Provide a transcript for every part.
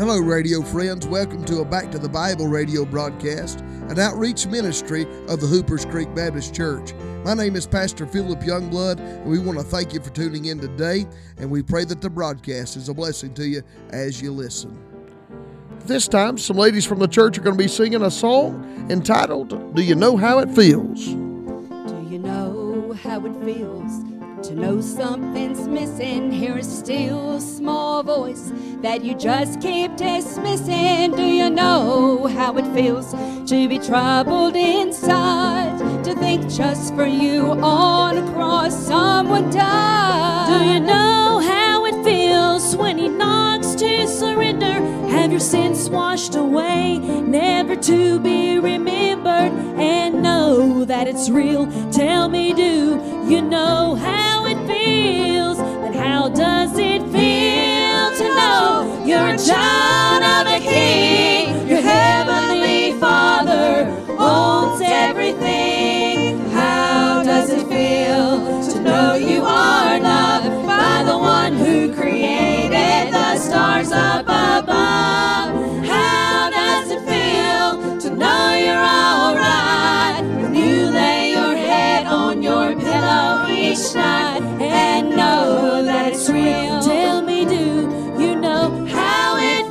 Hello, radio friends. Welcome to a Back to the Bible radio broadcast, an outreach ministry of the Hoopers Creek Baptist Church. My name is Pastor Philip Youngblood, and we want to thank you for tuning in today, and we pray that the broadcast is a blessing to you as you listen. This time, some ladies from the church are going to be singing a song entitled, Do You Know How It Feels? Do you know how it feels to know something's missing? Hear a still small voice that you just keep dismissing. Do you know how it feels to be troubled inside? To think just for you on a cross someone died. Do you know how it feels when he knocks to surrender? Have your sins washed away, never to be remembered, and know that it's real. Tell me, do you know how it feels? But how does it feel to know you're a child of the King? Your heavenly Father owns everything. How does it feel to know you are loved by the one who created the stars up above? How does it feel to know you're alright when you lay your head on your pillow each night and know that it's real? Tell me, do you know how it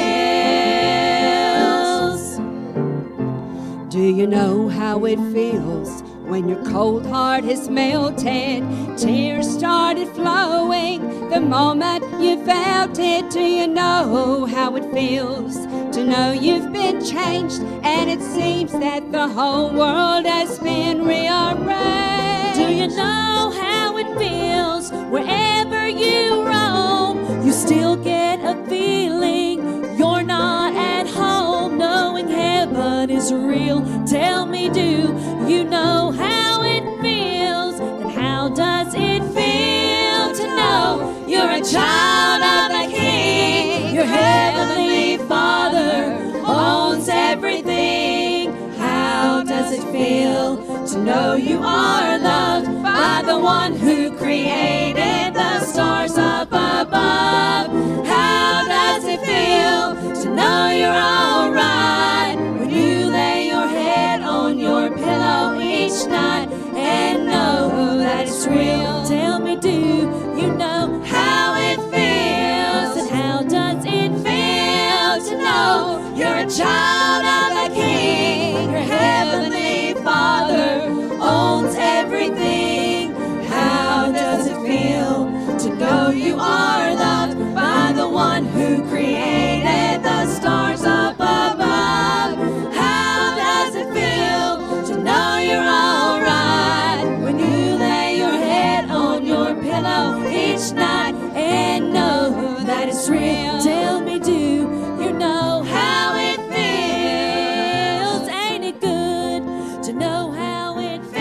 feels? Do you know how it feels when your cold heart has melted, tears started flowing the moment you felt it? Do you know how it feels to know you've been changed and it seems that the whole world has been rearranged? Do you know how it feels wherever you roam? You still get a feeling you're not at home, knowing heaven is real. Tell me, do you know how it feels? And how does it feel to know you're a child of the King? Your heavenly Father owns everything. How does it feel to know you are loved by the one who created the stars up above? How does it feel to know you're alright when you lay your head on your pillow each night and know that it's real? Tell me, do you know how it feels? And how does it feel to know you're a child of the King? Your heavenly Father owns everything. How does it feel to know you are loved by the one who created the stars up above? How does it feel to know you're alright when you lay your head on your pillow each night and know that it's real? Tell me, do you know how it feels? Ain't it good to know how it feels?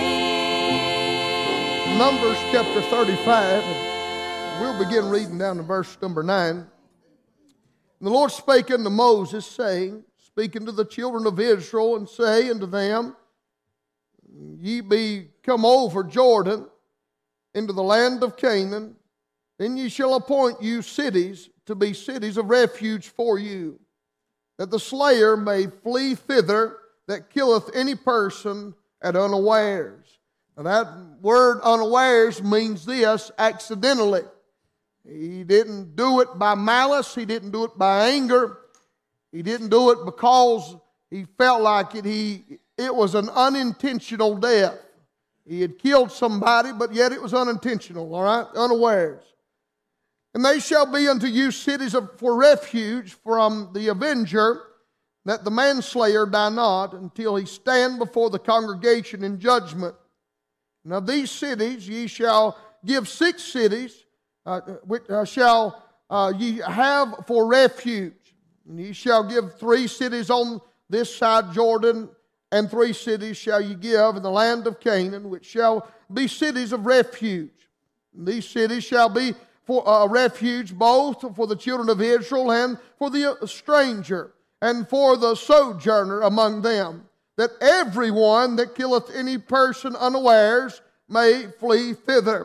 Numbers chapter 35, and we'll begin reading down to verse number 9. And the Lord spake unto Moses, saying, Speak unto the children of Israel, and say unto them, Ye be come over Jordan into the land of Canaan, then ye shall appoint you cities to be cities of refuge for you, that the slayer may flee thither that killeth any person at unawares. Now that word unawares means this, accidentally. He didn't do it by malice. He didn't do it by anger. He didn't do it because he felt like it. It was an unintentional death. He had killed somebody, but yet it was unintentional, all right, unawares. And they shall be unto you cities for refuge from the avenger, that the manslayer die not, until he stand before the congregation in judgment. Now these cities ye shall give 6 cities, which shall ye have for refuge. And ye shall give 3 cities on this side Jordan, and 3 cities shall ye give in the land of Canaan, which shall be cities of refuge. And these cities shall be for a refuge both for the children of Israel and for the stranger and for the sojourner among them, that everyone that killeth any person unawares may flee thither.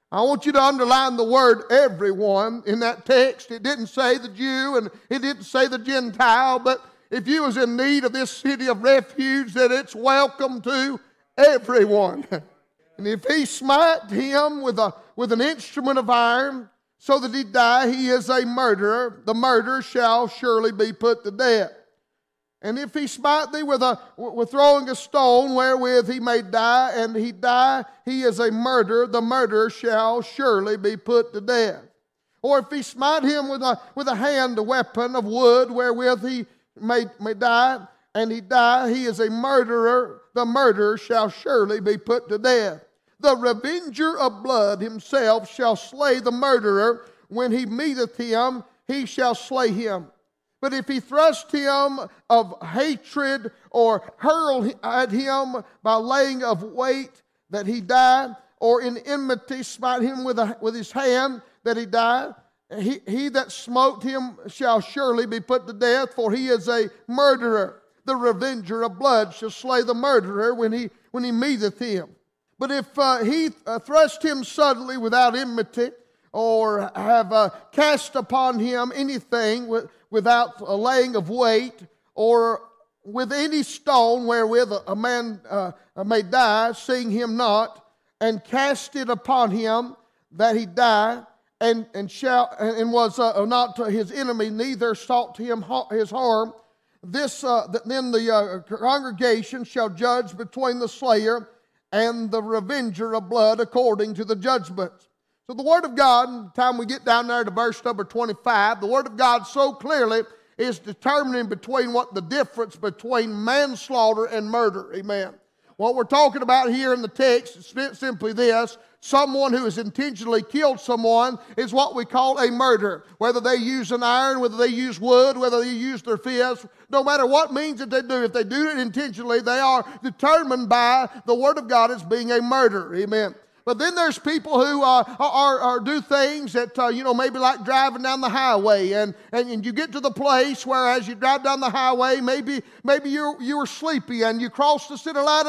I want you to underline the word everyone in that text. It didn't say the Jew and it didn't say the Gentile, but if you was in need of this city of refuge, that it's welcome to everyone. And if he smite him with an instrument of iron so that he die, he is a murderer. The murderer shall surely be put to death. And if he smite thee with throwing a stone wherewith he may die, and he die, he is a murderer. The murderer shall surely be put to death. Or if he smite him with a hand, a weapon of wood wherewith he may die, and he die, he is a murderer. The murderer shall surely be put to death. The revenger of blood himself shall slay the murderer. When he meeteth him, he shall slay him. But if he thrust him of hatred or hurl at him by laying of weight that he die, or in enmity smite him with his hand that he die, he that smote him shall surely be put to death, for he is a murderer. The revenger of blood shall slay the murderer when he meeteth him. But if he thrust him suddenly without enmity, or have cast upon him anything without a laying of weight, or with any stone wherewith a man may die, seeing him not, and cast it upon him that he die, and was not his enemy, neither sought him his harm, then the congregation shall judge between the slayer and the revenger of blood according to the judgments. So the Word of God, by the time we get down there to verse number 25, the Word of God so clearly is determining between what the difference between manslaughter and murder. Amen. What we're talking about here in the text is simply this. Someone who has intentionally killed someone is what we call a murder. Whether they use an iron, whether they use wood, whether they use their fists, no matter what means that they do, if they do it intentionally, they are determined by the Word of God as being a murder. Amen. But then there's people who do things that, maybe like driving down the highway. And you get to the place where as you drive down the highway, maybe you were sleepy and you crossed the center line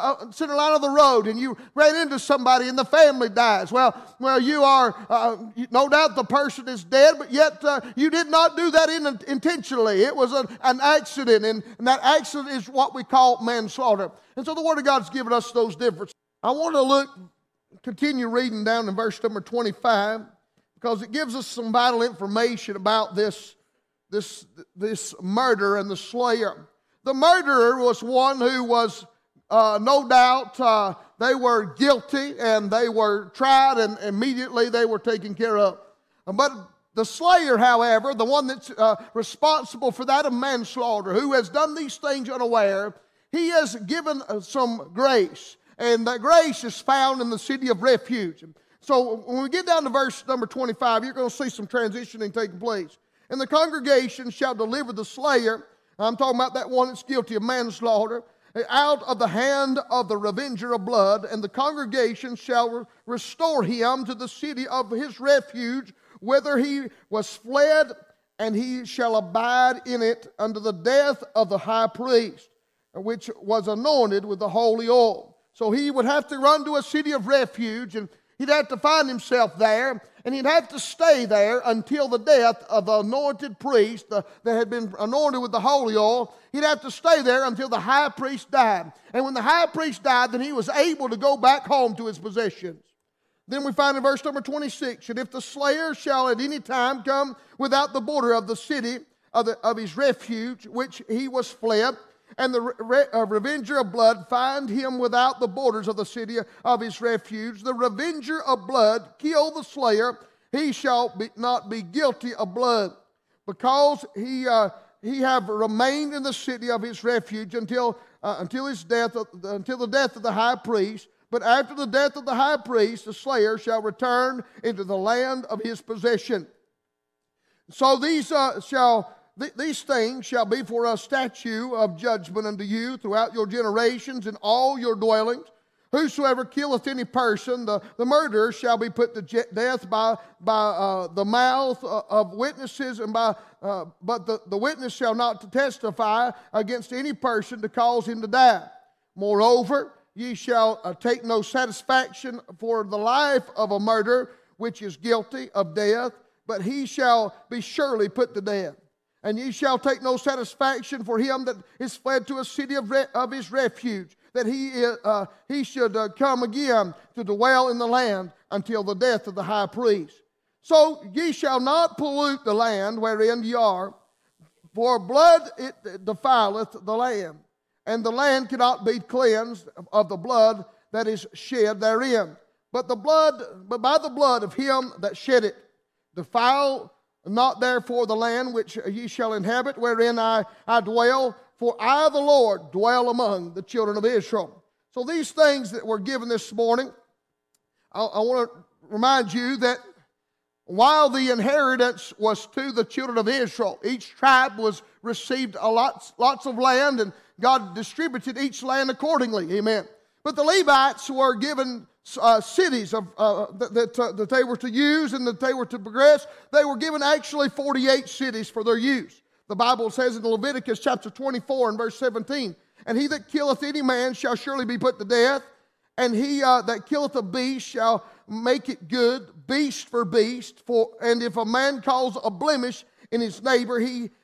of the road and you ran into somebody and the family dies. Well, you are, no doubt the person is dead, but yet you did not do that intentionally. It was an accident, and that accident is what we call manslaughter. And so the Word of God's given us those differences. I want to continue reading down in verse number 25, because it gives us some vital information about this murder and the slayer. The murderer was one who was, no doubt, they were guilty and they were tried and immediately they were taken care of. But the slayer, however, the one that's responsible for that of manslaughter, who has done these things unaware, he has given some grace. And that grace is found in the city of refuge. So when we get down to verse number 25, you're going to see some transitioning taking place. And the congregation shall deliver the slayer, I'm talking about that one that's guilty of manslaughter, out of the hand of the revenger of blood, and the congregation shall restore him to the city of his refuge, whither he was fled, and he shall abide in it unto the death of the high priest, which was anointed with the holy oil. So he would have to run to a city of refuge, and he'd have to find himself there, and he'd have to stay there until the death of the anointed priest that had been anointed with the holy oil. He'd have to stay there until the high priest died. And when the high priest died, then he was able to go back home to his possessions. Then we find in verse number 26, and if the slayer shall at any time come without the border of the city of his refuge, which he was fled, and the revenger of blood find him without the borders of the city of his refuge, the revenger of blood kill the slayer, he shall not be guilty of blood, because he have remained in the city of his refuge until his death, until the death of the high priest. But after the death of the high priest, the slayer shall return into the land of his possession. So these things shall be for a statute of judgment unto you throughout your generations in all your dwellings. Whosoever killeth any person, the murderer shall be put to death by the mouth of witnesses, and but the witness shall not testify against any person to cause him to die. Moreover, ye shall take no satisfaction for the life of a murderer, which is guilty of death, but he shall be surely put to death. And ye shall take no satisfaction for him that is fled to a city of his refuge, that he should come again to dwell in the land until the death of the high priest. So ye shall not pollute the land wherein ye are, for blood it defileth the land, and the land cannot be cleansed of the blood that is shed therein. But by the blood of him that shed it, defile not therefore the land which ye shall inhabit, wherein I dwell, for I, the Lord, dwell among the children of Israel. So these things that were given this morning, I want to remind you that while the inheritance was to the children of Israel, each tribe received lots of land, and God distributed each land accordingly. Amen. But the Levites were given cities that they were to use and that they were to progress. They were given actually 48 cities for their use. The Bible says in Leviticus chapter 24 and verse 17, and he that killeth any man shall surely be put to death, and he that killeth a beast shall make it good, beast for beast. And if a man cause a blemish in his neighbor,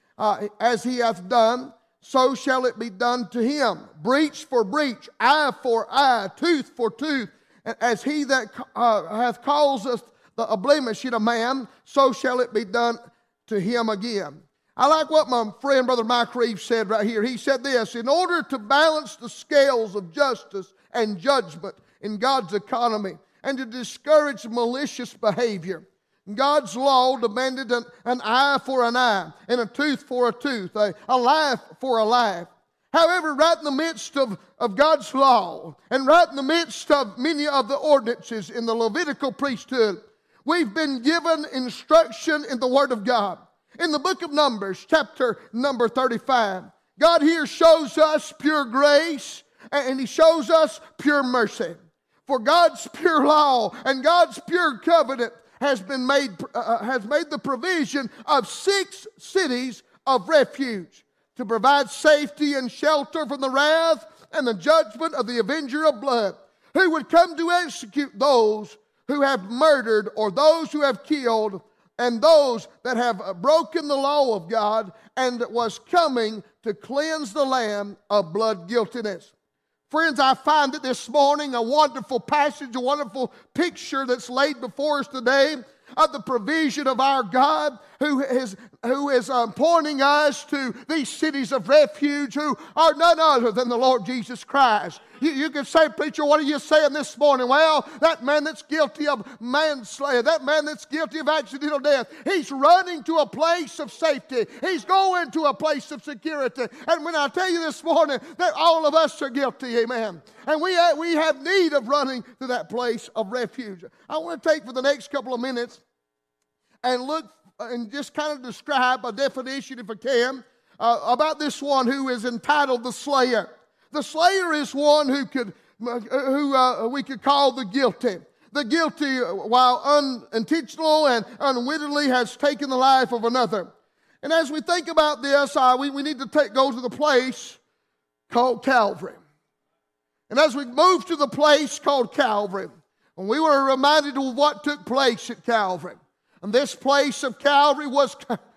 as he hath done, so shall it be done to him. Breach for breach, eye for eye, tooth for tooth. As he that hath caused a blemish in a man, so shall it be done to him again. I like what my friend Brother Mike Reeves said right here. He said this: in order to balance the scales of justice and judgment in God's economy and to discourage malicious behavior, God's law demanded an eye for an eye and a tooth for a tooth, a life for a life. However, right in the midst of God's law and right in the midst of many of the ordinances in the Levitical priesthood, we've been given instruction in the Word of God. In the book of Numbers, chapter number 35, God here shows us pure grace and He shows us pure mercy. For God's pure law and God's pure covenant has made the provision of 6 cities of refuge to provide safety and shelter from the wrath and the judgment of the avenger of blood, who would come to execute those who have murdered or those who have killed and those that have broken the law of God and was coming to cleanse the land of blood guiltiness. Friends, I find it this morning a wonderful passage, a wonderful picture that's laid before us today of the provision of our God who is pointing us to these cities of refuge who are none other than the Lord Jesus Christ. You can say, preacher, what are you saying this morning? Well, that man that's guilty of manslaughter, that man that's guilty of accidental death, he's running to a place of safety. He's going to a place of security. And when I tell you this morning that all of us are guilty, amen, and we have need of running to that place of refuge. I want to take for the next couple of minutes and look and just kind of describe a definition, if I can, about this one who is entitled the Slayer. The Slayer is one who we could call the guilty. The guilty, while unintentional and unwittingly, has taken the life of another. And as we think about this, we need to go to the place called Calvary. And as we move to the place called Calvary, and we were reminded of what took place at Calvary. And this place of Calvary was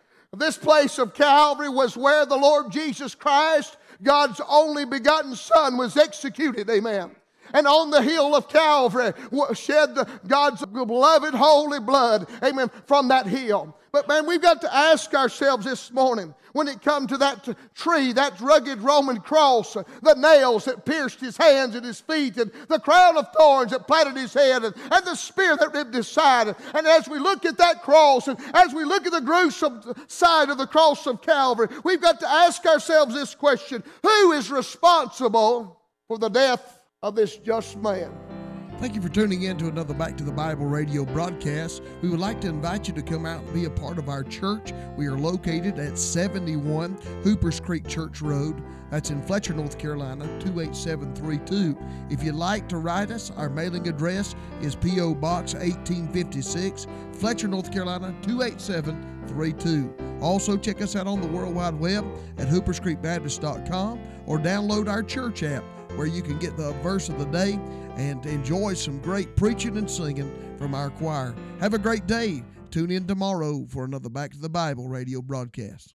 where the Lord Jesus Christ, God's only begotten Son, was executed. Amen. And on the hill of Calvary shed God's beloved holy blood. Amen. From that hill. But man, we've got to ask ourselves this morning, when it comes to that tree, that rugged Roman cross, the nails that pierced his hands and his feet, and the crown of thorns that platted his head, and the spear that ripped his side. And as we look at that cross, and as we look at the gruesome side of the cross of Calvary, we've got to ask ourselves this question: who is responsible for the death of this just man? Thank you for tuning in to another Back to the Bible radio broadcast. We would like to invite you to come out and be a part of our church. We are located at 71 Hoopers Creek Church Road. That's in Fletcher, North Carolina, 28732. If you'd like to write us, our mailing address is P.O. Box 1856, Fletcher, North Carolina, 28732. Also, check us out on the World Wide Web at hooperscreekbaptist.com or download our church app where you can get the verse of the day and enjoy some great preaching and singing from our choir. Have a great day. Tune in tomorrow for another Back to the Bible radio broadcast.